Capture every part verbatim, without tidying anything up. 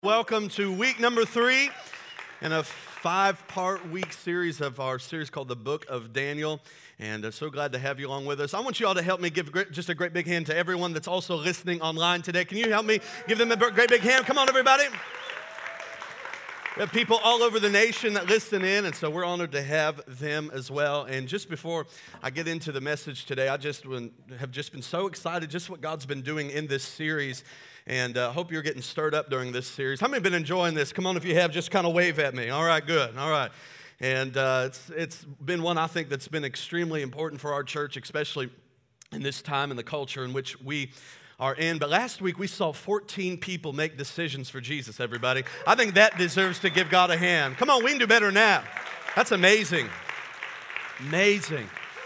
Welcome to week number three in a five-part week series of our series called The Book of Daniel. And I'm so glad to have you along with us. I want you all to help me give just a great big hand to everyone that's also listening online today. Can you help me give them a great big hand? Come on, everybody. We have people all over the nation that listen in, and so we're honored to have them as well. And just before I get into the message today, I just have just been so excited just what God's been doing in this series. And I uh, hope you're getting stirred up during this series. How many have been enjoying this? Come on, if you have, just kind of wave at me. All right, good. All right. And uh, it's it's been one I think that's been extremely important for our church, especially in this time and the culture in which we are in. But last week we saw fourteen people make decisions for Jesus, everybody. I think that deserves to give God a hand. Come on, we can do better than that. That's amazing. Amazing.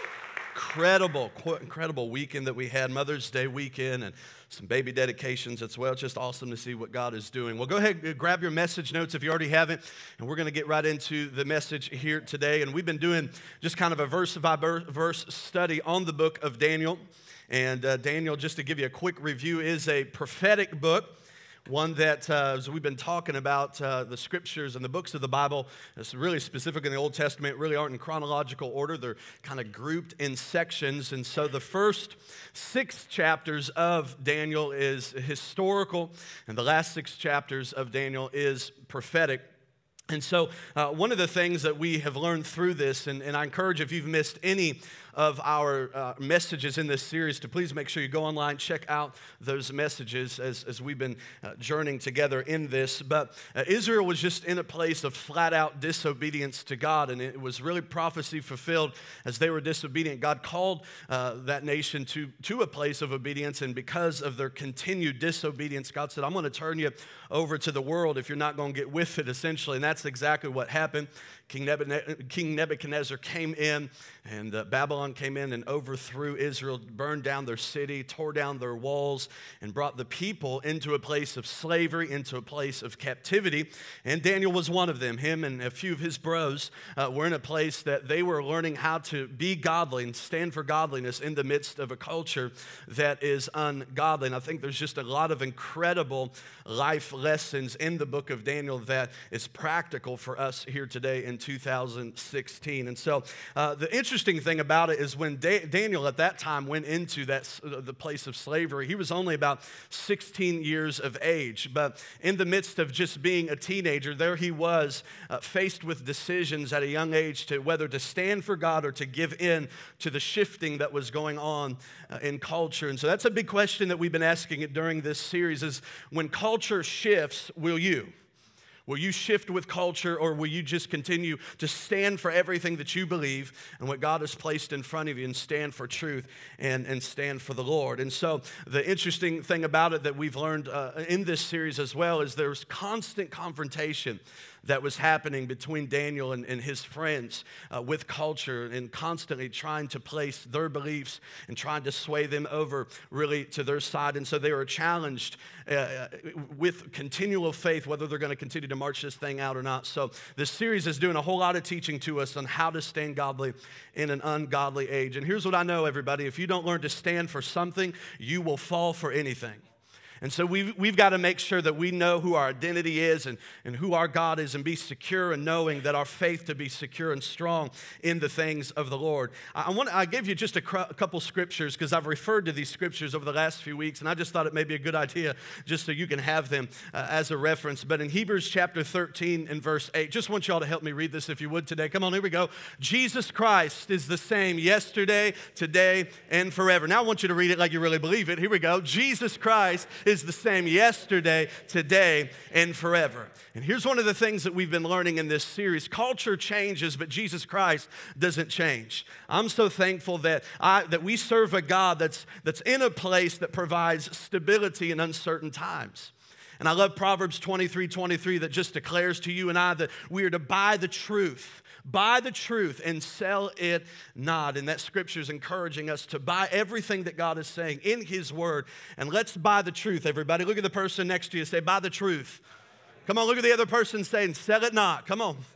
Incredible, incredible weekend that we had, Mother's Day weekend, and some baby dedications as well. It's just awesome to see what God is doing. Well, go ahead and grab your message notes if you already haven't, and we're going to get right into the message here today. And we've been doing just kind of a verse-by-verse study on the book of Daniel. And uh, Daniel, just to give you a quick review, is a prophetic book. One that, uh, as we've been talking about, uh, the scriptures and the books of the Bible, it's really specific in the Old Testament, really aren't in chronological order. They're kind of grouped in sections. And so the first six chapters of Daniel is historical, and the last six chapters of Daniel is prophetic. And so uh, one of the things that we have learned through this, and, and I encourage if you've missed any of our uh, messages in this series to please make sure you go online, check out those messages as, as we've been uh, journeying together in this. But uh, Israel was just in a place of flat-out disobedience to God, and it was really prophecy fulfilled as they were disobedient. God called uh, that nation to, to a place of obedience, and because of their continued disobedience, God said, I'm going to turn you over to the world if you're not going to get with it, essentially. And that's exactly what happened. King Nebuchadnezzar came in, and uh, Babylon came in and overthrew Israel, burned down their city, tore down their walls, and brought the people into a place of slavery, into a place of captivity. And Daniel was one of them. Him and a few of his bros uh, were in a place that they were learning how to be godly and stand for godliness in the midst of a culture that is ungodly. And I think there's just a lot of incredible life lessons in the book of Daniel that is practical for us here today in two thousand sixteen. And so uh, the interesting thing about it is when da- Daniel at that time went into that uh, the place of slavery, he was only about sixteen years of age. But in the midst of just being a teenager, there he was uh, faced with decisions at a young age to whether to stand for God or to give in to the shifting that was going on uh, in culture. And so that's a big question that we've been asking it during this series is when culture shifts, will you? Will you shift with culture, or will you just continue to stand for everything that you believe and what God has placed in front of you and stand for truth and, and stand for the Lord? And so the interesting thing about it that we've learned uh, in this series as well is there's constant confrontation that was happening between Daniel and, and his friends uh, with culture, and constantly trying to place their beliefs and trying to sway them over really to their side. And so they were challenged uh, with continual faith whether they're going to continue to march this thing out or not. So this series is doing a whole lot of teaching to us on how to stand godly in an ungodly age. And here's what I know, everybody. If you don't learn to stand for something, you will fall for anything. And so we've, we've got to make sure that we know who our identity is and, and who our God is, and be secure in knowing that our faith to be secure and strong in the things of the Lord. I, I want I gave you just a, cr- a couple scriptures because I've referred to these scriptures over the last few weeks, and I just thought it may be a good idea just so you can have them uh, as a reference. But in Hebrews chapter thirteen and verse eight, just want y'all to help me read this if you would today. Come on, here we go. Jesus Christ is the same yesterday, today, and forever. Now I want you to read it like you really believe it. Here we go. Jesus Christ is the same yesterday, today, and forever. And here's one of the things that we've been learning in this series. Culture changes, but Jesus Christ doesn't change. I'm so thankful that I that we serve a God that's, that's in a place that provides stability in uncertain times. And I love Proverbs twenty-three twenty-three that just declares to you and I that we are to buy the truth. Buy the truth and sell it not. And that scripture is encouraging us to buy everything that God is saying in His Word. And let's buy the truth, everybody. Look at the person next to you. Say, buy the truth. Come on, look at the other person saying, sell it not. Come on.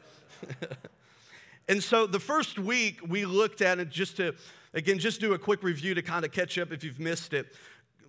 And so the first week we looked at it just to, again, just do a quick review to kind of catch up if you've missed it.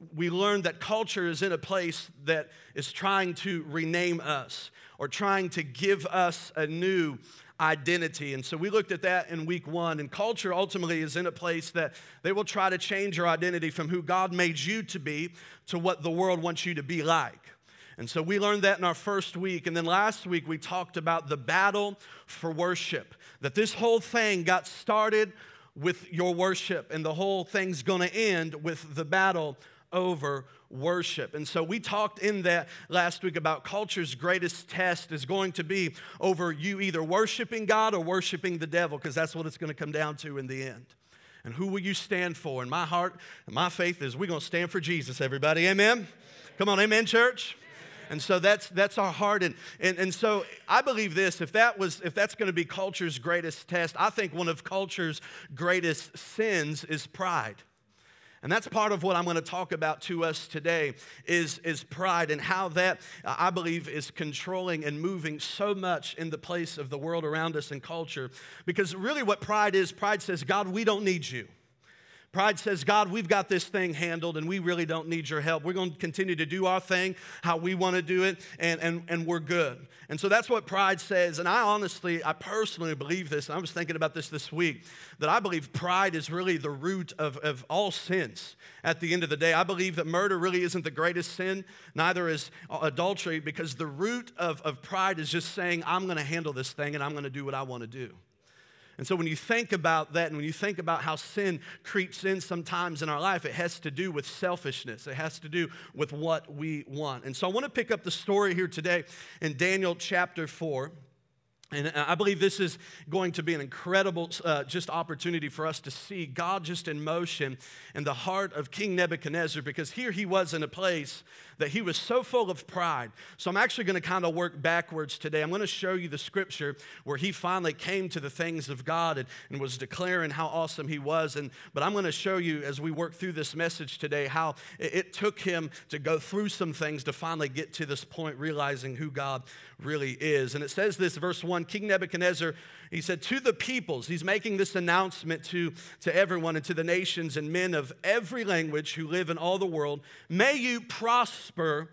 we learned that culture is in a place that is trying to rename us or trying to give us a new identity. And so we looked at that in week one. And culture ultimately is in a place that they will try to change your identity from who God made you to be to what the world wants you to be like. And so we learned that in our first week. And then last week we talked about the battle for worship, that this whole thing got started with your worship, and the whole thing's going to end with the battle over worship. And so we talked in that last week about culture's greatest test is going to be over you either worshiping God or worshiping the devil, because that's what it's going to come down to in the end. And who will you stand for? And my heart and my faith is we're going to stand for Jesus, everybody. Amen? Come on, amen, church? And so that's that's our heart. And, and, and so I believe this, if that was if that's going to be culture's greatest test, I think one of culture's greatest sins is pride. And that's part of what I'm going to talk about to us today is, is pride and how that, uh, I believe, is controlling and moving so much in the place of the world around us and culture. Because really what pride is, pride says, God, we don't need you. Pride says, God, we've got this thing handled and we really don't need your help. We're going to continue to do our thing how we want to do it, and, and, and we're good. And so that's what pride says. And I honestly, I personally believe this. And I was thinking about this this week, that I believe pride is really the root of, of all sins at the end of the day. I believe that murder really isn't the greatest sin, neither is adultery, because the root of, of pride is just saying, I'm going to handle this thing and I'm going to do what I want to do. And so when you think about that and when you think about how sin creeps in sometimes in our life, it has to do with selfishness. It has to do with what we want. And so I want to pick up the story here today in Daniel chapter four. And I believe this is going to be an incredible uh, just opportunity for us to see God just in motion in the heart of King Nebuchadnezzar, because here he was in a place that he was so full of pride. So I'm actually going to kind of work backwards today. I'm going to show you the scripture where he finally came to the things of God and, and was declaring how awesome he was. And but I'm going to show you as we work through this message today how it, it took him to go through some things to finally get to this point, realizing who God really is. And it says this, verse one, King Nebuchadnezzar, he said, to the peoples, he's making this announcement to, to everyone and to the nations and men of every language who live in all the world, may you prosper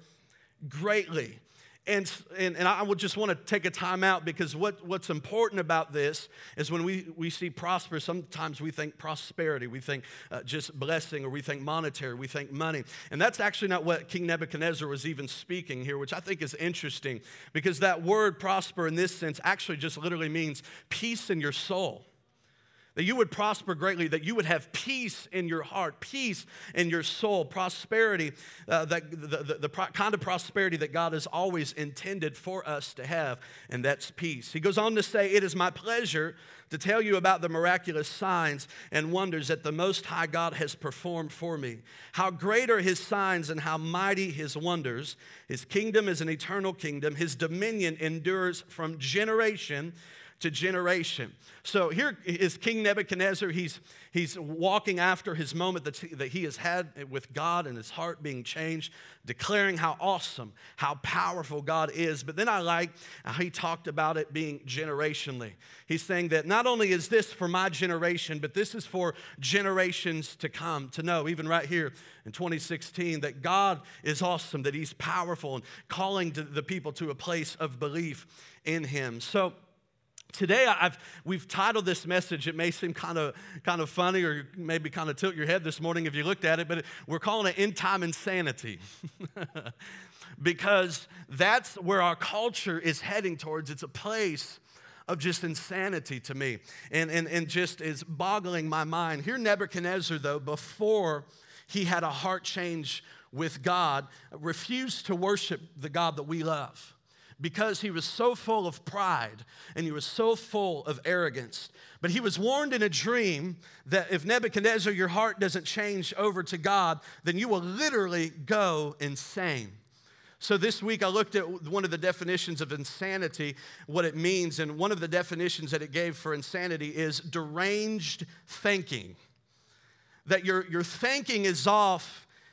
greatly. And, and, and I would just want to take a time out, because what, what's important about this is when we, we see prosper, sometimes we think prosperity. We think uh, just blessing, or we think monetary, we think money. And that's actually not what King Nebuchadnezzar was even speaking here, which I think is interesting, because that word prosper in this sense actually just literally means peace in your soul. That you would prosper greatly, that you would have peace in your heart, peace in your soul, prosperity, uh, that the, the, the pro- kind of prosperity that God has always intended for us to have, and that's peace. He goes on to say, it is my pleasure to tell you about the miraculous signs and wonders that the Most High God has performed for me. How great are his signs and how mighty his wonders. His kingdom is an eternal kingdom. His dominion endures from generation to generation. So here is King Nebuchadnezzar. He's, he's walking after his moment that he, that he has had with God and his heart being changed, declaring how awesome, how powerful God is. But then I like how he talked about it being generationally. He's saying that not only is this for my generation, but this is for generations to come, to know, even right here in twenty sixteen, that God is awesome, that he's powerful and calling to the people to a place of belief in him. So today, I've, we've titled this message, it may seem kind of kind of funny or maybe kind of tilt your head this morning if you looked at it, but we're calling it End Time Insanity. Because that's where our culture is heading towards. It's a place of just insanity to me, and, and, and just is boggling my mind. Here Nebuchadnezzar, though, before he had a heart change with God, refused to worship the God that we love, because he was so full of pride and he was so full of arrogance. But he was warned in a dream that if Nebuchadnezzar, your heart doesn't change over to God, then you will literally go insane. So this week I looked at one of the definitions of insanity, what it means, and one of the definitions that it gave for insanity is deranged thinking. That your, your thinking is off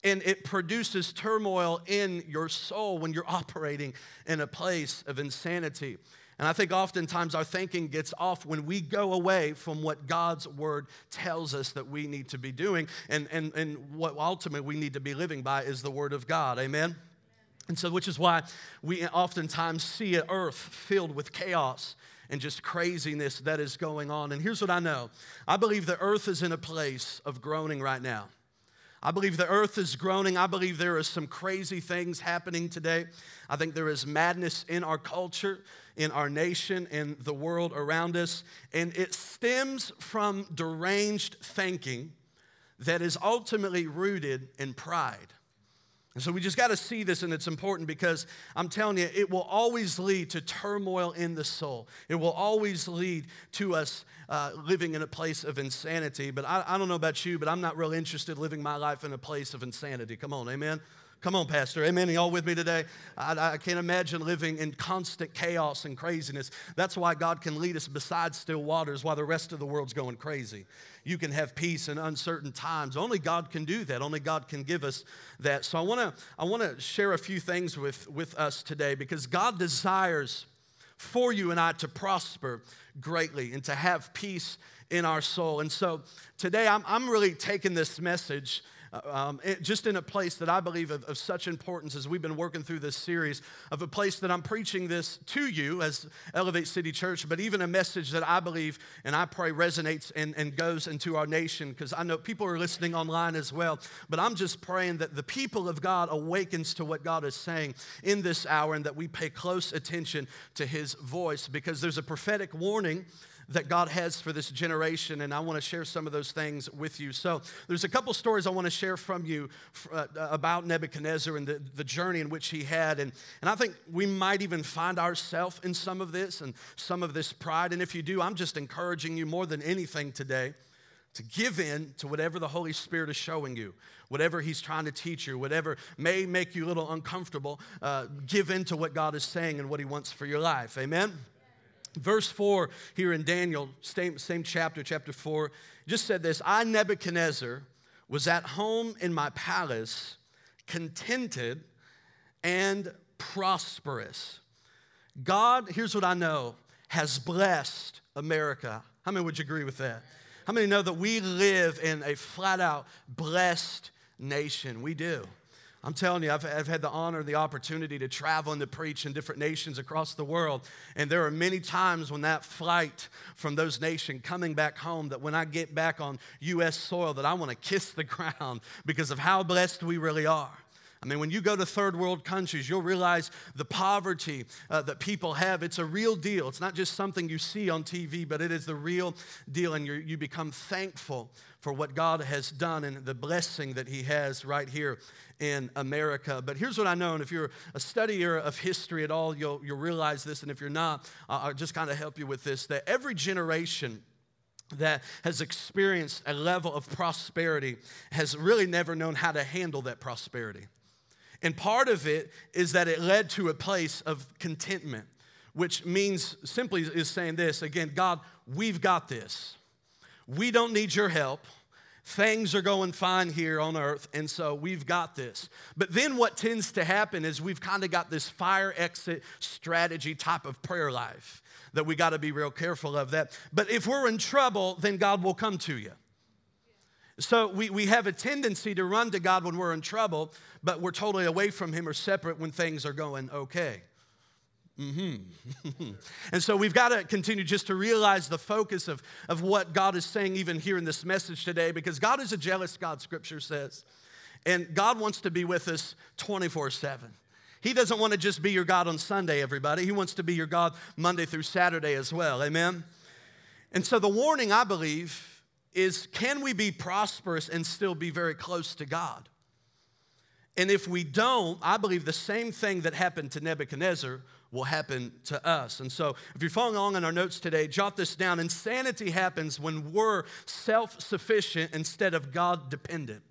And it produces turmoil in your soul when you're operating in a place of insanity. And I think oftentimes our thinking gets off when we go away from what God's word tells us that we need to be doing. And, and, and what ultimately we need to be living by is the word of God. Amen? And so, which is why we oftentimes see an earth filled with chaos and just craziness that is going on. And here's what I know. I believe the earth is in a place of groaning right now. I believe the earth is groaning. I believe there are some crazy things happening today. I think there is madness in our culture, in our nation, in the world around us. And it stems from deranged thinking that is ultimately rooted in pride. And so we just got to see this, and it's important because I'm telling you, it will always lead to turmoil in the soul. It will always lead to us uh, living in a place of insanity. But I, I don't know about you, but I'm not really interested in living my life in a place of insanity. Come on, amen? Come on, Pastor. Amen. Are y'all with me today? I, I can't imagine living in constant chaos and craziness. That's why God can lead us beside still waters while the rest of the world's going crazy. You can have peace in uncertain times. Only God can do that. Only God can give us that. So I want to I want to share a few things with, with us today because God desires for you and I to prosper greatly and to have peace in our soul. And so today I'm, I'm really taking this message Um, it, just in a place that I believe of, of such importance as we've been working through this series, of a place that I'm preaching this to you as Elevate City Church, but even a message that I believe and I pray resonates and, and goes into our nation, because I know people are listening online as well, but I'm just praying that the people of God awakens to what God is saying in this hour and that we pay close attention to His voice, because there's a prophetic warning that God has for this generation, and I want to share some of those things with you. So there's a couple stories I want to share from you uh, about Nebuchadnezzar and the, the journey in which he had, and, and I think we might even find ourselves in some of this and some of this pride, and if you do, I'm just encouraging you more than anything today to give in to whatever the Holy Spirit is showing you, whatever He's trying to teach you, whatever may make you a little uncomfortable, uh, give in to what God is saying and what He wants for your life. Amen? Verse four here in Daniel, same, same chapter, chapter four, just said this: I, Nebuchadnezzar, was at home in my palace, contented and prosperous. God, here's what I know, has blessed America. How many would you agree with that? How many know that we live in a flat-out blessed nation? We do. I'm telling you, I've, I've had the honor and the opportunity to travel and to preach in different nations across the world. And there are many times when that flight from those nations coming back home, that when I get back on U S soil, that I want to kiss the ground because of how blessed we really are. I mean, when you go to third world countries, you'll realize the poverty uh, that people have. It's a real deal. It's not just something you see on T V, but it is the real deal, and you you become thankful for what God has done and the blessing that He has right here in America. But here's what I know, and if you're a studier of history at all, you'll, you'll realize this, and if you're not, uh, I'll just kind of help you with this, that every generation that has experienced a level of prosperity has really never known how to handle that prosperity. And part of it is that it led to a place of contentment, which means simply is saying this, again, God, we've got this. We don't need your help. Things are going fine here on earth, and so we've got this. But then what tends to happen is we've kind of got this fire exit strategy type of prayer life that we got to be real careful of that. But if we're in trouble, then God will come to you. So we, we have a tendency to run to God when we're in trouble, but we're totally away from Him or separate when things are going okay. Mm-hmm. And so we've got to continue just to realize the focus of, of what God is saying even here in this message today, because God is a jealous God, Scripture says. And God wants to be with us twenty-four seven. He doesn't want to just be your God on Sunday, everybody. He wants to be your God Monday through Saturday as well. Amen? And so the warning, I believe, is can we be prosperous and still be very close to God? And if we don't, I believe the same thing that happened to Nebuchadnezzar will happen to us. And so if you're following along in our notes today, jot this down. Insanity happens when we're self-sufficient instead of God-dependent.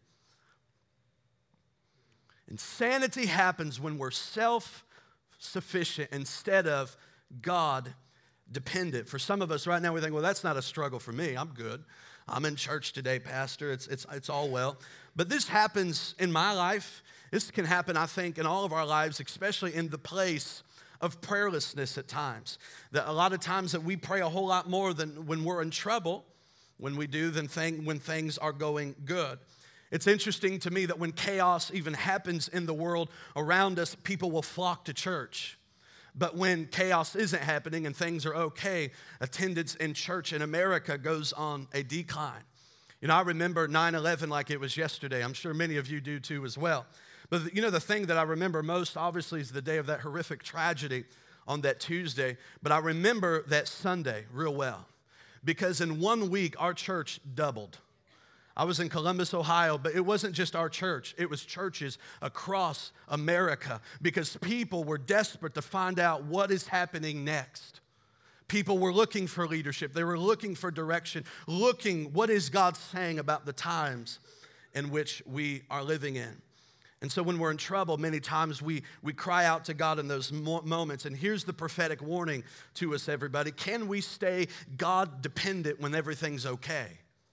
Insanity happens when we're self-sufficient instead of God-dependent. For some of us right now, we think, well, that's not a struggle for me. I'm good. I'm in church today, Pastor. It's, it's, it's all well. But this happens in my life. This can happen, I think, in all of our lives, especially in the place of prayerlessness at times. That a lot of times that we pray a whole lot more than when we're in trouble, when we do, than thing, when things are going good. It's interesting to me that when chaos even happens in the world around us, people will flock to church. But when chaos isn't happening and things are okay, attendance in church in America goes on a decline. You know, I remember nine eleven like it was yesterday. I'm sure many of you do too as well. But you know, the thing that I remember most, obviously, is the day of that horrific tragedy on that Tuesday. But I remember that Sunday real well. Because in one week, our church doubled. I was in Columbus, Ohio, but it wasn't just our church. It was churches across America because people were desperate to find out what is happening next. People were looking for leadership. They were looking for direction, looking what is God saying about the times in which we are living in. And so when we're in trouble, many times we, we cry out to God in those mo- moments. And here's the prophetic warning to us, everybody. Can we stay God dependent when everything's okay?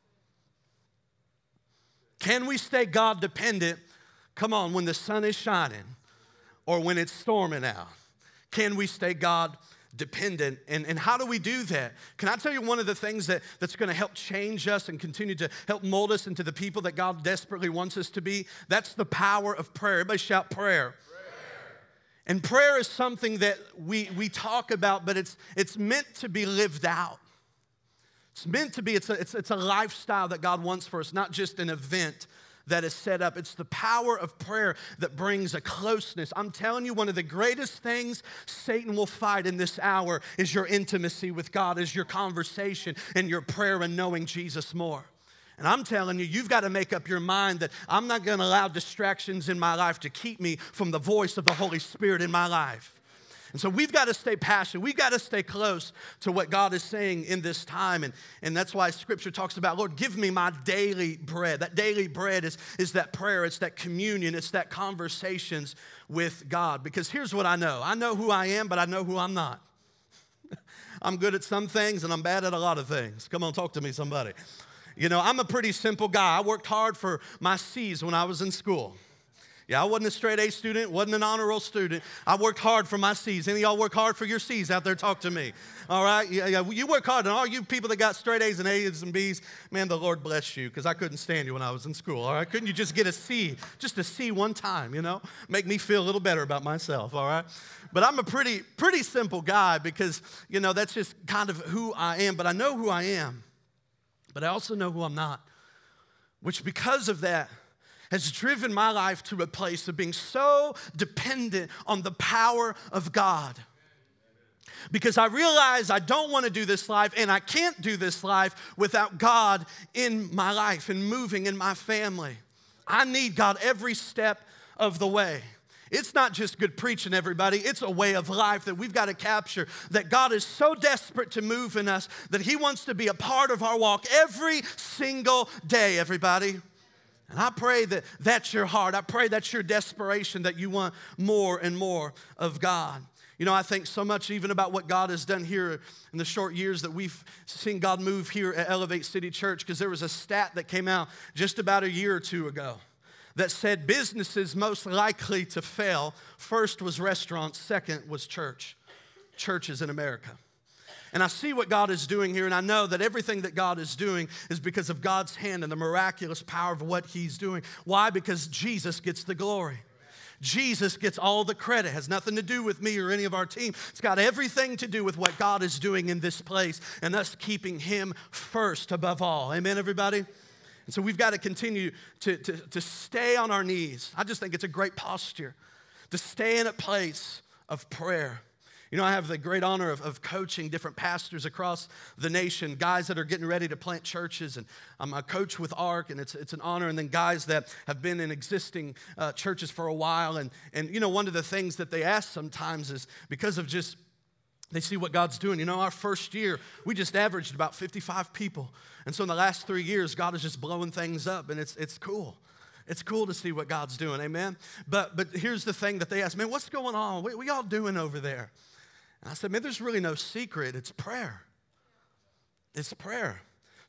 Can we stay God dependent, come on, when the sun is shining or when it's storming out? Can we stay God dependent? And, and how do we do that? Can I tell you one of the things that, that's going to help change us and continue to help mold us into the people that God desperately wants us to be? That's the power of prayer. Everybody shout prayer. Prayer. And prayer is something that we, we talk about, but it's, it's meant to be lived out. It's meant to be, it's a, it's, it's a lifestyle that God wants for us, not just an event that is set up. It's the power of prayer that brings a closeness. I'm telling you, one of the greatest things Satan will fight in this hour is your intimacy with God, is your conversation and your prayer and knowing Jesus more. And I'm telling you, you've got to make up your mind that I'm not going to allow distractions in my life to keep me from the voice of the Holy Spirit in my life. And so we've got to stay passionate. We've got to stay close to what God is saying in this time. And, and that's why Scripture talks about, Lord, give me my daily bread. That daily bread is, is that prayer. It's that communion. It's that conversations with God. Because here's what I know. I know who I am, but I know who I'm not. I'm good at some things, and I'm bad at a lot of things. Come on, talk to me, somebody. You know, I'm a pretty simple guy. I worked hard for my C's when I was in school. Yeah, I wasn't a straight A student, wasn't an honor roll student. I worked hard for my C's. Any of y'all work hard for your C's out there? Talk to me. All right? Yeah, yeah, you work hard. And all you people that got straight A's and A's and B's, man, the Lord bless you, because I couldn't stand you when I was in school. All right? Couldn't you just get a C? Just a C one time, you know? Make me feel a little better about myself, all right? But I'm a pretty, pretty simple guy because, you know, that's just kind of who I am. But I know who I am. But I also know who I'm not, which because of that, has driven my life to a place of being so dependent on the power of God. Because I realize I don't want to do this life and I can't do this life without God in my life and moving in my family. I need God every step of the way. It's not just good preaching, everybody. It's a way of life that we've got to capture, that God is so desperate to move in us that He wants to be a part of our walk every single day, everybody. And I pray that that's your heart. I pray that's your desperation, that you want more and more of God. You know, I think so much even about what God has done here in the short years that we've seen God move here at Elevate City Church, because there was a stat that came out just about a year or two ago that said businesses most likely to fail, first was restaurants, second was church, churches in America. And I see what God is doing here, and I know that everything that God is doing is because of God's hand and the miraculous power of what He's doing. Why? Because Jesus gets the glory. Jesus gets all the credit. It has nothing to do with me or any of our team. It's got everything to do with what God is doing in this place and us keeping Him first above all. Amen, everybody? And so we've got to continue to, to, to stay on our knees. I just think it's a great posture to stay in a place of prayer. You know, I have the great honor of, of coaching different pastors across the nation, guys that are getting ready to plant churches, and I'm a coach with ARC, and it's it's an honor, and then guys that have been in existing uh, churches for a while, and, and, you know, one of the things that they ask sometimes is because of just, they see what God's doing. You know, our first year, we just averaged about fifty-five people, and so in the last three years, God is just blowing things up, and it's it's cool. It's cool to see what God's doing, amen? But, but here's the thing that they ask, man, what's going on? What, what y'all doing over there? And I said, man, there's really no secret. It's prayer. It's prayer.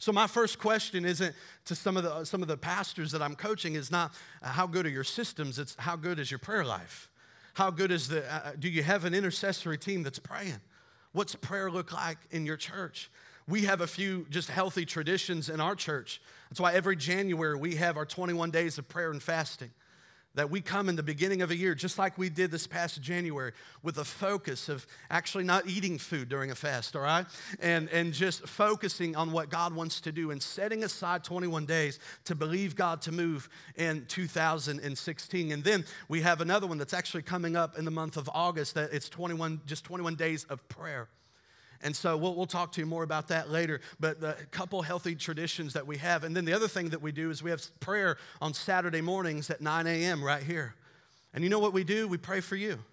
So my first question isn't to some of the some of the pastors that I'm coaching is not uh, how good are your systems, it's how good is your prayer life? How good is the, uh, do you have an intercessory team that's praying? What's prayer look like in your church? We have a few just healthy traditions in our church. That's why every January we have our twenty-one days of prayer and fasting. That we come in the beginning of a year, just like we did this past January, with a focus of actually not eating food during a fast, all right? And, and just focusing on what God wants to do and setting aside twenty-one days to believe God to move in two thousand sixteen. And then we have another one that's actually coming up in the month of August, that it's twenty-one, just twenty-one days of prayer. And so we'll, we'll talk to you more about that later, but the couple healthy traditions that we have. And then the other thing that we do is we have prayer on Saturday mornings at nine a.m. right here. And you know what we do? We pray for you.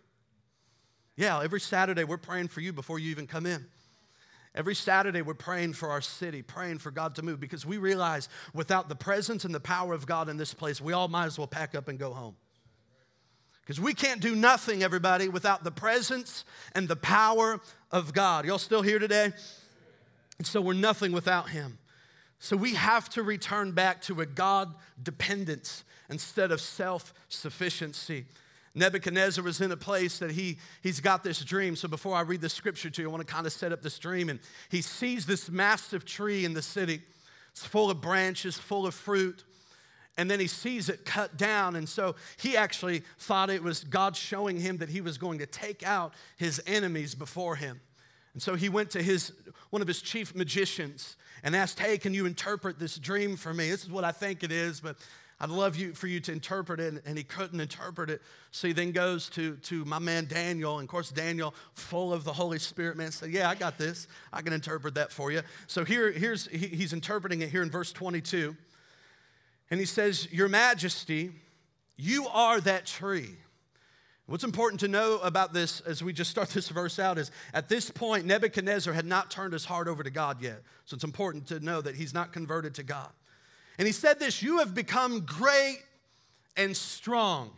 Yeah, every Saturday we're praying for you before you even come in. Every Saturday we're praying for our city, praying for God to move, because we realize without the presence and the power of God in this place, we all might as well pack up and go home. Because we can't do nothing, everybody, without the presence and the power of God. Y'all still here today? And so we're nothing without Him. So we have to return back to a God dependence instead of self-sufficiency. Nebuchadnezzar was in a place that he, he's got this dream. So before I read the scripture to you, I want to kind of set up this dream. And he sees this massive tree in the city. It's full of branches, full of fruit. And then he sees it cut down. And so he actually thought it was God showing him that he was going to take out his enemies before him. And so he went to his one of his chief magicians and asked, hey, can you interpret this dream for me? This is what I think it is, but I'd love you for you to interpret it. And he couldn't interpret it. So he then goes to, to my man Daniel. And of course, Daniel, full of the Holy Spirit, man, said, yeah, I got this. I can interpret that for you. So here, here's he, he's interpreting it here in verse twenty-two. And he says, Your Majesty, you are that tree. What's important to know about this as we just start this verse out is at this point, Nebuchadnezzar had not turned his heart over to God yet. So it's important to know that he's not converted to God. And he said this, you have become great and strong.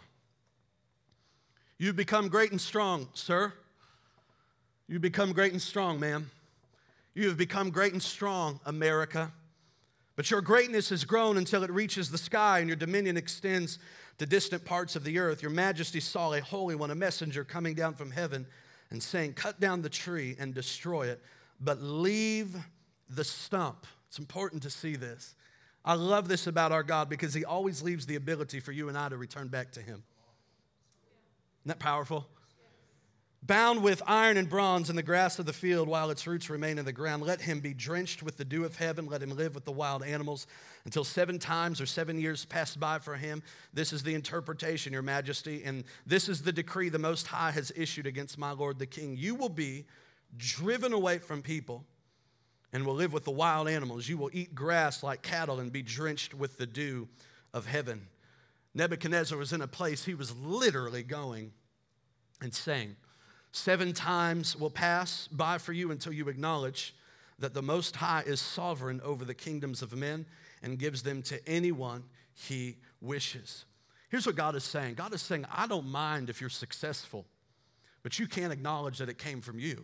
You've become great and strong, sir. You've become great and strong, ma'am. You have become great and strong, America. But your greatness has grown until it reaches the sky, and your dominion extends to distant parts of the earth. Your Majesty saw a holy one, a messenger coming down from heaven and saying, cut down the tree and destroy it, but leave the stump. It's important to see this. I love this about our God because He always leaves the ability for you and I to return back to Him. Isn't that powerful? Bound with iron and bronze in the grass of the field while its roots remain in the ground. Let him be drenched with the dew of heaven. Let him live with the wild animals until seven times or seven years pass by for him. This is the interpretation, Your Majesty, and this is the decree the Most High has issued against my Lord the King. You will be driven away from people and will live with the wild animals. You will eat grass like cattle and be drenched with the dew of heaven. Nebuchadnezzar was in a place he was literally going and saying, Seven times will pass by for you until you acknowledge that the Most High is sovereign over the kingdoms of men and gives them to anyone He wishes. Here's what God is saying. God is saying, I don't mind if you're successful, but you can't acknowledge that it came from you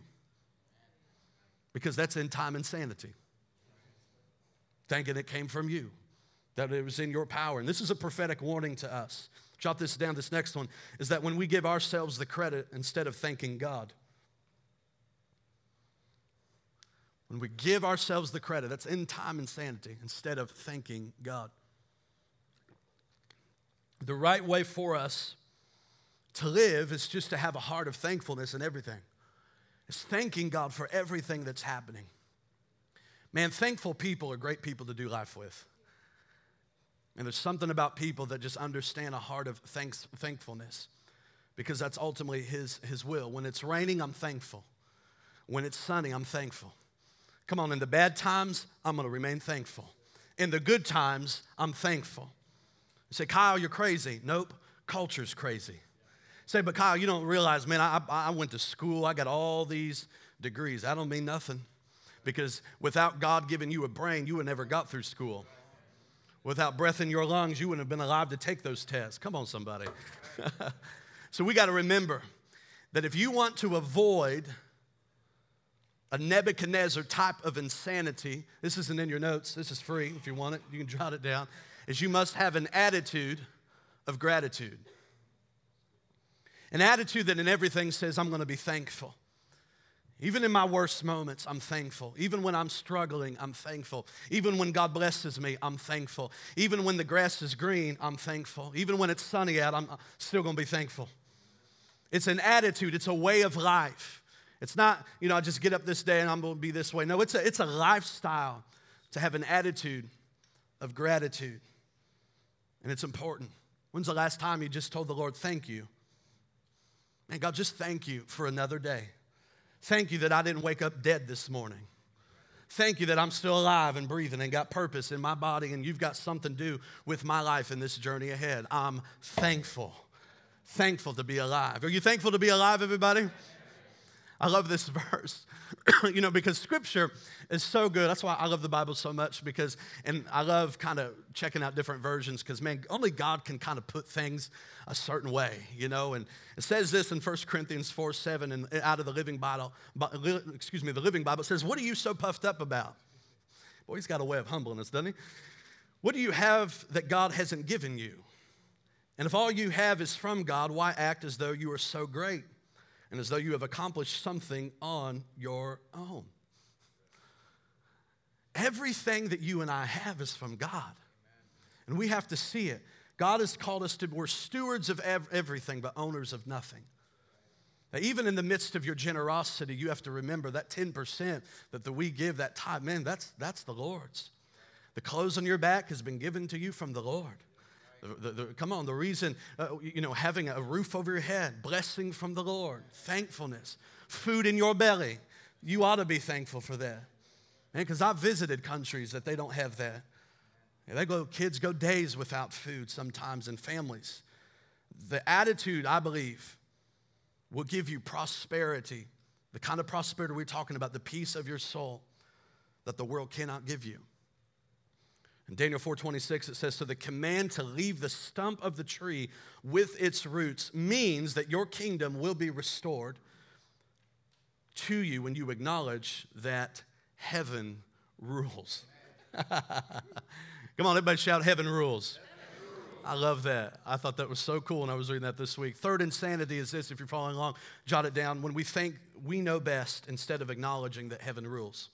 because that's end time insanity. Thinking it came from you, that it was in your power. And this is a prophetic warning to us. Jot this down, this next one, is that when we give ourselves the credit instead of thanking God, when we give ourselves the credit, that's end time insanity, instead of thanking God. The right way for us to live is just to have a heart of thankfulness in everything. It's thanking God for everything that's happening. Man, thankful people are great people to do life with. And there's something about people that just understand a heart of thanks, thankfulness because that's ultimately his, his will. When it's raining, I'm thankful. When it's sunny, I'm thankful. Come on, in the bad times, I'm going to remain thankful. In the good times, I'm thankful. You say, Kyle, you're crazy. Nope, culture's crazy. You say, but Kyle, you don't realize, man, I, I went to school. I got all these degrees. That don't mean nothing because without God giving you a brain, you would never got through school. Without breath in your lungs, you wouldn't have been alive to take those tests. Come on, somebody. So we got to remember that if you want to avoid a Nebuchadnezzar type of insanity, this isn't in your notes, this is free if you want it, you can jot it down, is you must have an attitude of gratitude. An attitude that in everything says, I'm going to be thankful. Even in my worst moments, I'm thankful. Even when I'm struggling, I'm thankful. Even when God blesses me, I'm thankful. Even when the grass is green, I'm thankful. Even when it's sunny out, I'm still going to be thankful. It's an attitude. It's a way of life. It's not, you know, I just get up this day and I'm going to be this way. No, it's a, it's a lifestyle to have an attitude of gratitude. And it's important. When's the last time you just told the Lord, thank you? Man, God, just thank you for another day. Thank you that I didn't wake up dead this morning. Thank you that I'm still alive and breathing and got purpose in my body and you've got something to do with my life in this journey ahead. I'm thankful. Thankful to be alive. Are you thankful to be alive, everybody? I love this verse, you know, because Scripture is so good. That's why I love the Bible so much because, and I love kind of checking out different versions because, man, only God can kind of put things a certain way, you know. And it says this in First Corinthians four seven, and out of the Living Bible, excuse me, the Living Bible, it says, what are you so puffed up about? Boy, he's got a way of humbling us, doesn't he? What do you have that God hasn't given you? And if all you have is from God, why act as though you are so great? And as though you have accomplished something on your own. Everything that you and I have is from God. And we have to see it. God has called us to, we're stewards of ev- everything, but owners of nothing. Now, even in the midst of your generosity, you have to remember that ten percent that the we give, that tithe, man, that's, that's the Lord's. The clothes on your back has been given to you from the Lord. The, the, the, come on, the reason, uh, you know, having a roof over your head, blessing from the Lord, thankfulness, food in your belly, you ought to be thankful for that. Because I've visited countries that they don't have that. And they go, kids go days without food sometimes in families. The attitude, I believe, will give you prosperity, the kind of prosperity we're talking about, the peace of your soul that the world cannot give you. In Daniel four twenty-six, it says, so the command to leave the stump of the tree with its roots means that your kingdom will be restored to you when you acknowledge that heaven rules. Come on, everybody shout, heaven rules. I love that. I thought that was so cool when I was reading that this week. Third insanity is this, if you're following along, jot it down. When we think we know best instead of acknowledging that heaven rules.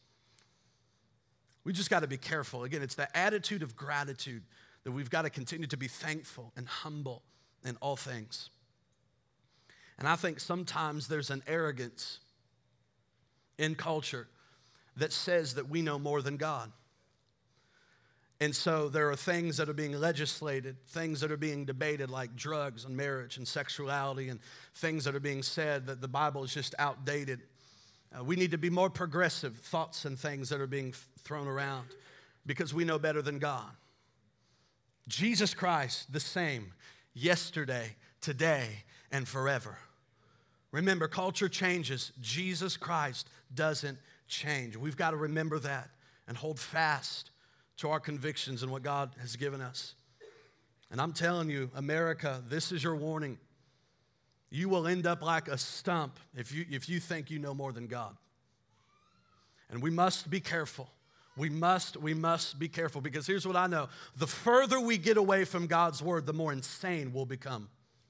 We just got to be careful. Again, it's the attitude of gratitude that we've got to continue to be thankful and humble in all things. And I think sometimes there's an arrogance in culture that says that we know more than God. And so there are things that are being legislated, things that are being debated like drugs and marriage and sexuality, and things that are being said that the Bible is just outdated. Uh, we need to be more progressive thoughts and things that are being f- thrown around because we know better than God. Jesus Christ, the same yesterday, today, and forever. Remember, culture changes. Jesus Christ doesn't change. We've got to remember that and hold fast to our convictions and what God has given us. And I'm telling you, America, this is your warning. You will end up like a stump if you, if you think you know more than God. And we must be careful. We must, we must be careful because here's what I know. The further we get away from God's word, the more insane we'll become.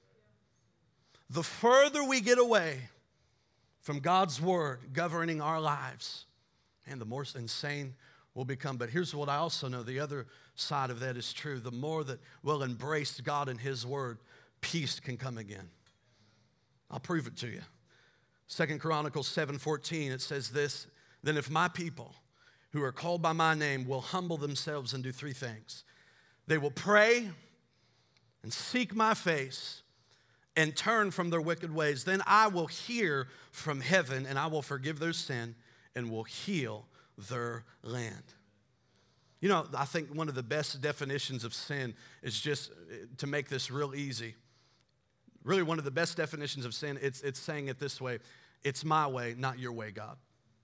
The further we get away from God's word governing our lives, and the more insane we'll become. But here's what I also know. The other side of that is true. The more that we'll embrace God and his word, peace can come again. I'll prove it to you. Second Chronicles seven fourteen, it says this, then if my people who are called by my name will humble themselves and do three things. They will pray and seek my face and turn from their wicked ways. Then I will hear from heaven and I will forgive their sin and will heal their land. You know, I think one of the best definitions of sin is just to make this real easy. Really, one of the best definitions of sin, it's, it's saying it this way. It's my way, not your way, God.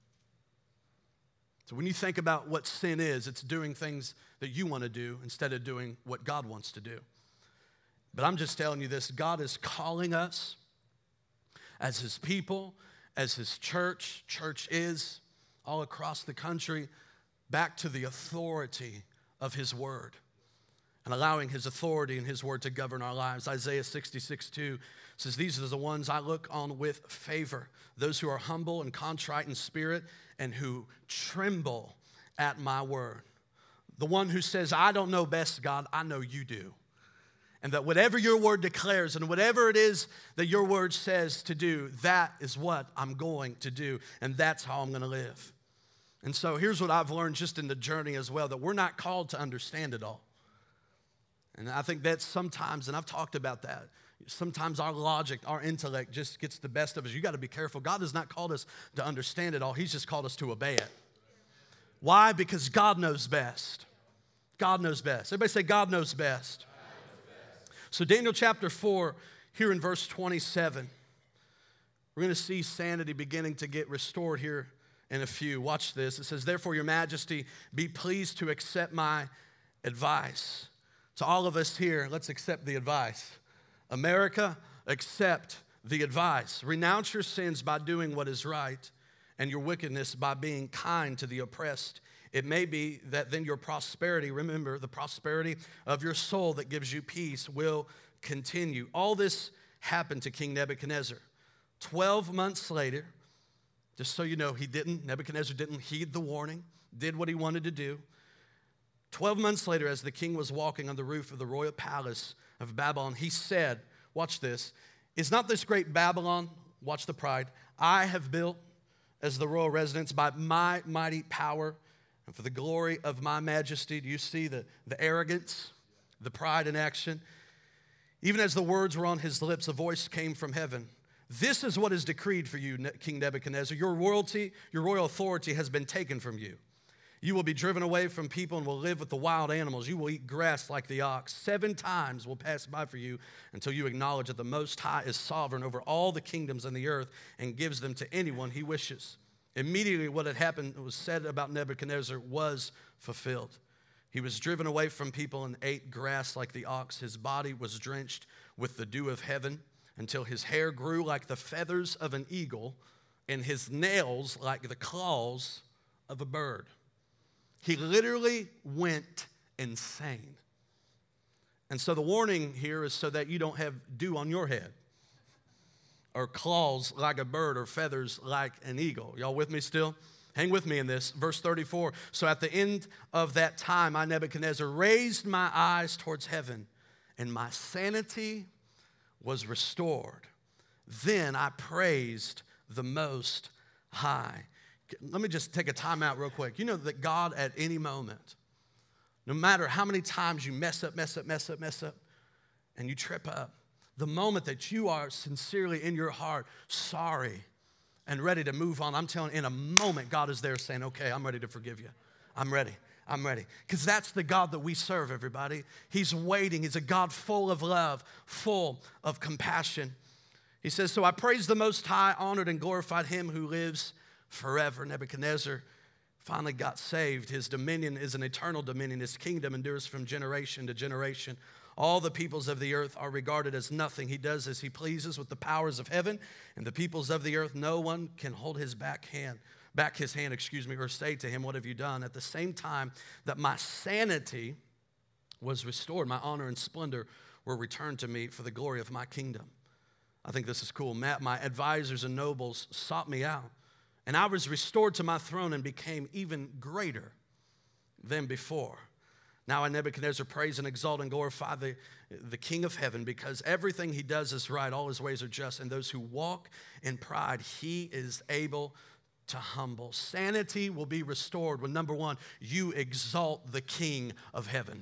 So when you think about what sin is, it's doing things that you want to do instead of doing what God wants to do. But I'm just telling you this, God is calling us as his people, as his church. Church is all across the country back to the authority of his word and allowing his authority and his word to govern our lives. Isaiah sixty-six two says, these are the ones I look on with favor, those who are humble and contrite in spirit and who tremble at my word. The one who says, I don't know best, God, I know you do. And that whatever your word declares and whatever it is that your word says to do, that is what I'm going to do. And that's how I'm going to live. And so here's what I've learned just in the journey as well, that we're not called to understand it all. And I think that sometimes, and I've talked about that, sometimes our logic, our intellect just gets the best of us. You got to be careful. God has not called us to understand it all. He's just called us to obey it. Why? Because God knows best. God knows best. Everybody say, God knows best. So Daniel chapter four, here in verse twenty-seven, we're going to see sanity beginning to get restored here in a few. Watch this. It says, therefore, your majesty, be pleased to accept my advice. To all of us here, let's accept the advice. America, accept the advice. Renounce your sins by doing what is right and your wickedness by being kind to the oppressed. It may be that then your prosperity, remember, the prosperity of your soul that gives you peace will continue. All this happened to King Nebuchadnezzar. Twelve months later, just so you know, he didn't, Nebuchadnezzar didn't heed the warning, did what he wanted to do. Twelve months later, as the king was walking on the roof of the royal palace of Babylon, he said, watch this, is not this great Babylon, watch the pride, I have built as the royal residence by my mighty power and for the glory of my majesty. Do you see the, the arrogance, the pride in action? Even as the words were on his lips, a voice came from heaven. This is what is decreed for you, King Nebuchadnezzar. Your royalty, your royal authority has been taken from you. You will be driven away from people and will live with the wild animals. You will eat grass like the ox. Seven times will pass by for you until you acknowledge that the Most High is sovereign over all the kingdoms on the earth and gives them to anyone he wishes. Immediately what had happened, was said about Nebuchadnezzar, was fulfilled. He was driven away from people and ate grass like the ox. His body was drenched with the dew of heaven until his hair grew like the feathers of an eagle and his nails like the claws of a bird. He literally went insane. And so the warning here is so that you don't have dew on your head or claws like a bird or feathers like an eagle. Y'all with me still? Hang with me in this. Verse thirty-four. So at the end of that time, I, Nebuchadnezzar, raised my eyes towards heaven, and my sanity was restored. Then I praised the Most High. Let me just take a time out real quick. You know that God at any moment, no matter how many times you mess up, mess up, mess up, mess up, and you trip up, the moment that you are sincerely in your heart sorry and ready to move on, I'm telling you, in a moment, God is there saying, okay, I'm ready to forgive you. I'm ready. I'm ready. Because that's the God that we serve, everybody. He's waiting. He's a God full of love, full of compassion. He says, so I praised the Most High, honored and glorified him who lives forever. Nebuchadnezzar finally got saved. His dominion is an eternal dominion. His kingdom endures from generation to generation. All the peoples of the earth are regarded as nothing. He does as he pleases with the powers of heaven, and the peoples of the earth, no one can hold his back hand, back his hand, excuse me, or say to him, what have you done? At the same time that my sanity was restored, my honor and splendor were returned to me for the glory of my kingdom. I think this is cool. My advisors and nobles sought me out, and I was restored to my throne and became even greater than before. Now I, Nebuchadnezzar, praise and exalt and glorify the, the King of heaven, because everything he does is right, all his ways are just, and those who walk in pride, he is able to humble. Sanity will be restored when, number one, you exalt the King of heaven.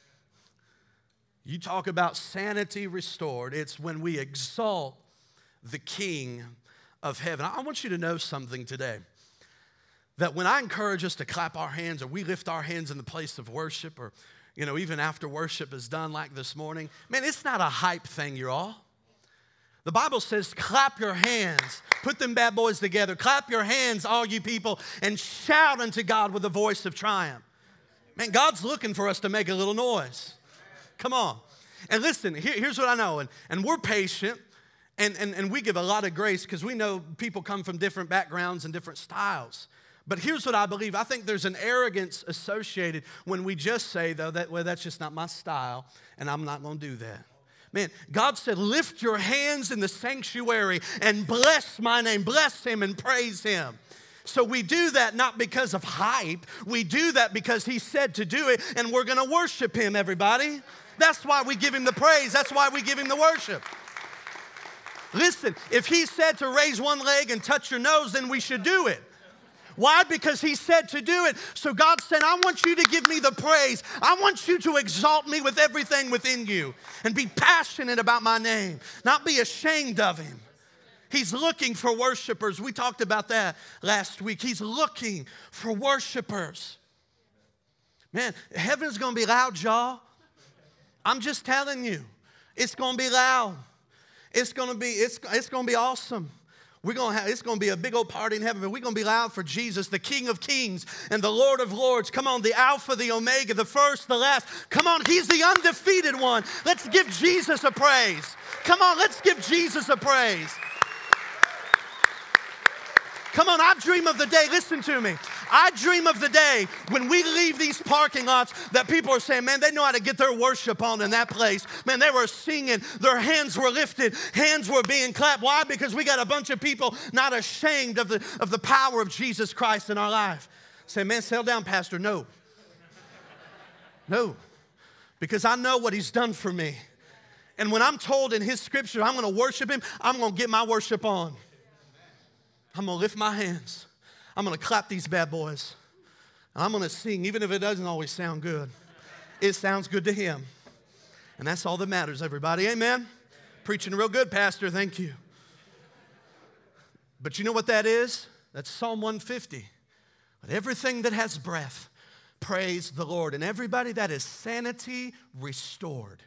You talk about sanity restored, it's when we exalt the King of heaven. I want you to know something today. That when I encourage us to clap our hands, or we lift our hands in the place of worship, or, you know, even after worship is done like this morning, man, it's not a hype thing, you all. The Bible says, clap your hands, put them bad boys together, clap your hands, all you people, and shout unto God with a voice of triumph. Man, God's looking for us to make a little noise. Come on. And listen, here, here's what I know, and, and we're patient, and, and, and we give a lot of grace because we know people come from different backgrounds and different styles. But here's what I believe. I think there's an arrogance associated when we just say, though, that, well, that's just not my style, and I'm not going to do that. Man, God said, lift your hands in the sanctuary and bless my name. Bless him and praise him. So we do that not because of hype. We do that because he said to do it, and we're going to worship him, everybody. That's why we give him the praise. That's why we give him the worship. Listen, if he said to raise one leg and touch your nose, then we should do it. Why? Because he said to do it. So God said, I want you to give me the praise. I want you to exalt me with everything within you and be passionate about my name, not be ashamed of him. He's looking for worshipers. We talked about that last week. He's looking for worshipers. Man, heaven's going to be loud, y'all. I'm just telling you. It's going to be loud. It's going to be, it's, it's going to be awesome. We're gonna have, it's going to be a big old party in heaven, but we're going to be loud for Jesus, the King of Kings and the Lord of Lords. Come on, the Alpha, the Omega, the first, the last. Come on, he's the undefeated one. Let's give Jesus a praise. Come on, let's give Jesus a praise. Come on, I dream of the day, listen to me. I dream of the day when we leave these parking lots that people are saying, man, they know how to get their worship on in that place. Man, they were singing, their hands were lifted, hands were being clapped. Why? Because we got a bunch of people not ashamed of the, of the power of Jesus Christ in our life. Say, man, settle down, Pastor. No. No. Because I know what he's done for me. And when I'm told in his scripture I'm going to worship him, I'm going to get my worship on. I'm going to lift my hands. I'm going to clap these bad boys. I'm going to sing, even if it doesn't always sound good. It sounds good to him. And that's all that matters, everybody. Amen? Preaching real good, Pastor. Thank you. But you know what that is? That's Psalm one fifty. But everything that has breath, praise the Lord. And everybody, that is sanity restored.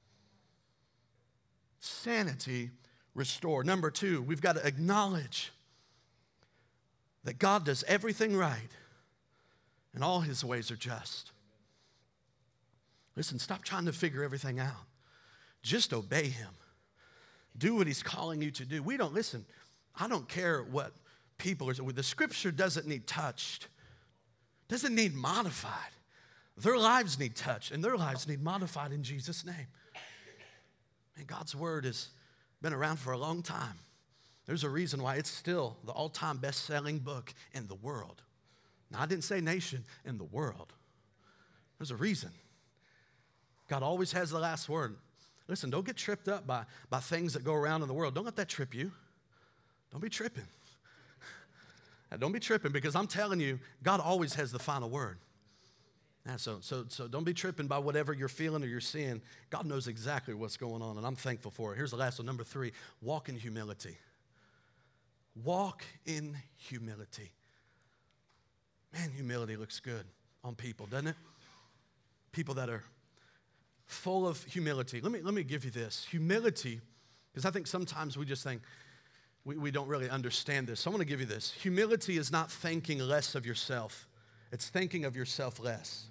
Sanity restored. Number two, we've got to acknowledge that God does everything right and all his ways are just. Listen, stop trying to figure everything out. Just obey him. Do what he's calling you to do. We don't, listen, I don't care what people are, the scripture doesn't need touched, doesn't need modified. Their lives need touched and their lives need modified in Jesus' name. And God's word has been around for a long time. There's a reason why it's still the all-time best-selling book in the world. Now, I didn't say nation, in the world. There's a reason. God always has the last word. Listen, don't get tripped up by, by things that go around in the world. Don't let that trip you. Don't be tripping. Don't be tripping because I'm telling you, God always has the final word. Now, so, so, so don't be tripping by whatever you're feeling or you're seeing. God knows exactly what's going on, and I'm thankful for it. Here's the last one, number three, walk in humility. Walk in humility. Man, humility looks good on people, doesn't it? People that are full of humility. Let me, let me give you this. Humility, because I think sometimes we just think we, we don't really understand this. So I want to give you this. Humility is not thinking less of yourself. It's thinking of yourself less.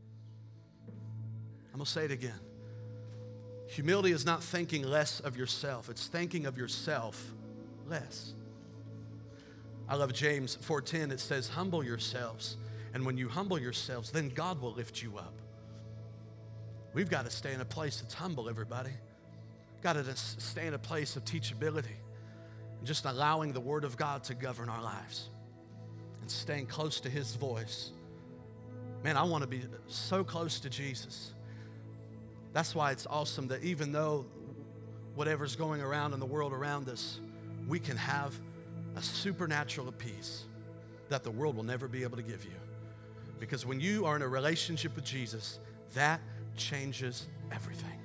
I'm going to say it again. Humility is not thinking less of yourself. It's thinking of yourself less. I love James four ten. It says, humble yourselves. And when you humble yourselves, then God will lift you up. We've got to stay in a place that's humble, everybody. Got to stay in a place of teachability. And just allowing the Word of God to govern our lives. And staying close to his voice. Man, I want to be so close to Jesus. That's why it's awesome that even though whatever's going around in the world around us, we can have a supernatural peace that the world will never be able to give you. Because when you are in a relationship with Jesus, that changes everything.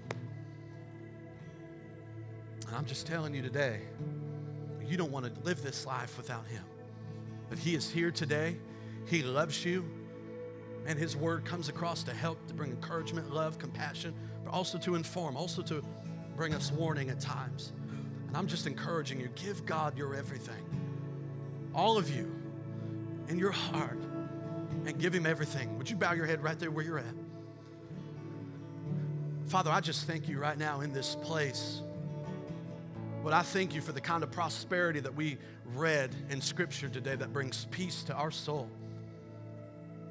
And I'm just telling you today, you don't want to live this life without him. But he is here today. He loves you. And his word comes across to help, to bring encouragement, love, compassion, but also to inform, also to bring us warning at times. And I'm just encouraging you, give God your everything. All of you, in your heart, and give him everything. Would you bow your head right there where you're at? Father, I just thank you right now in this place. But I thank you for the kind of prosperity that we read in Scripture today that brings peace to our soul.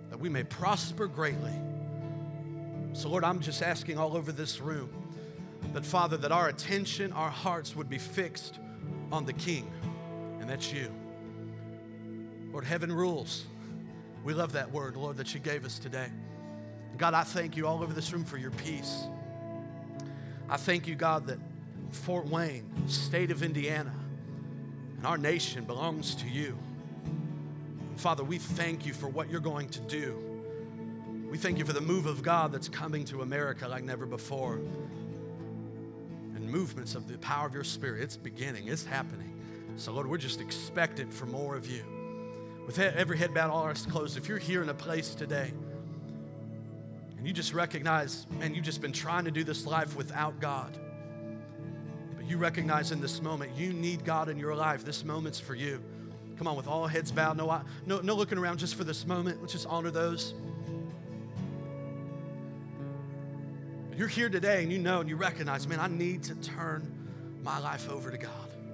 that we may prosper greatly. So, Lord, I'm just asking all over this room that, Father, that our attention, our hearts would be fixed on the King, and that's you. Lord, heaven rules. We love that word, Lord, that you gave us today. God, I thank you all over this room for your peace. I thank you, God, that Fort Wayne, state of Indiana, and our nation belongs to you. And Father, we thank you for what you're going to do. We thank you for the move of God that's coming to America like never before. And movements of the power of your Spirit, it's beginning, it's happening. So Lord, we're just expectant for more of you. With every head bowed, all eyes closed, if you're here in a place today and you just recognize, man, you've just been trying to do this life without God, but you recognize in this moment you need God in your life, this moment's for you. Come on, with all heads bowed, no, no, no looking around just for this moment. Let's just honor those. You're here today and you know and you recognize, man, I need to turn my life over to God.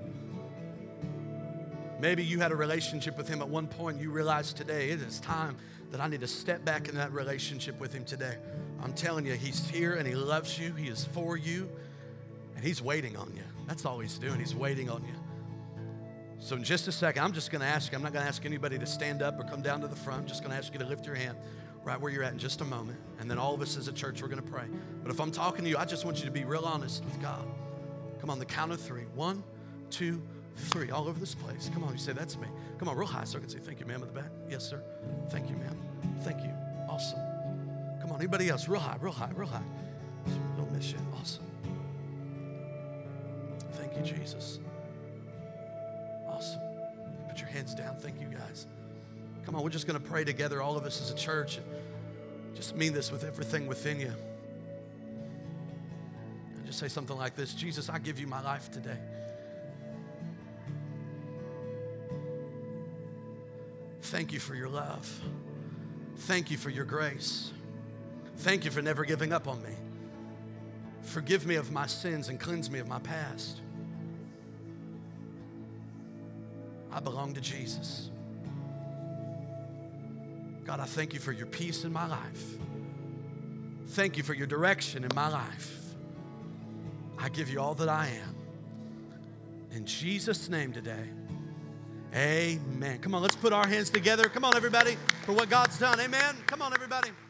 Maybe you had a relationship with him at one point. You realize today it is time that I need to step back in that relationship with him today. I'm telling you, he's here and he loves you. He is for you and he's waiting on you. That's all he's doing. He's waiting on you. So in just a second, I'm just going to ask you, I'm not going to ask anybody to stand up or come down to the front. I'm just going to ask you to lift your hand right where you're at in just a moment. And then all of us as a church, we're going to pray. But if I'm talking to you, I just want you to be real honest with God. Come on, the count of three. One, two, three. All over this place. Come on, you say, that's me. Come on, real high so I can say, thank you, ma'am, in the back. Yes, sir. Thank you, ma'am. Thank you. Awesome. Come on, anybody else? Real high, real high, real high. Don't miss you. Awesome. Thank you, Jesus. Awesome. Put your hands down. Thank you, guys. Come on, we're just going to pray together, all of us as a church. Just mean this with everything within you. And just say something like this: Jesus, I give you my life today. Thank you for your love. Thank you for your grace. Thank you for never giving up on me. Forgive me of my sins and cleanse me of my past. I belong to Jesus. God, I thank you for your peace in my life. Thank you for your direction in my life. I give you all that I am. In Jesus' name today, amen. Come on, let's put our hands together. Come on, everybody, for what God's done. Amen. Come on, everybody.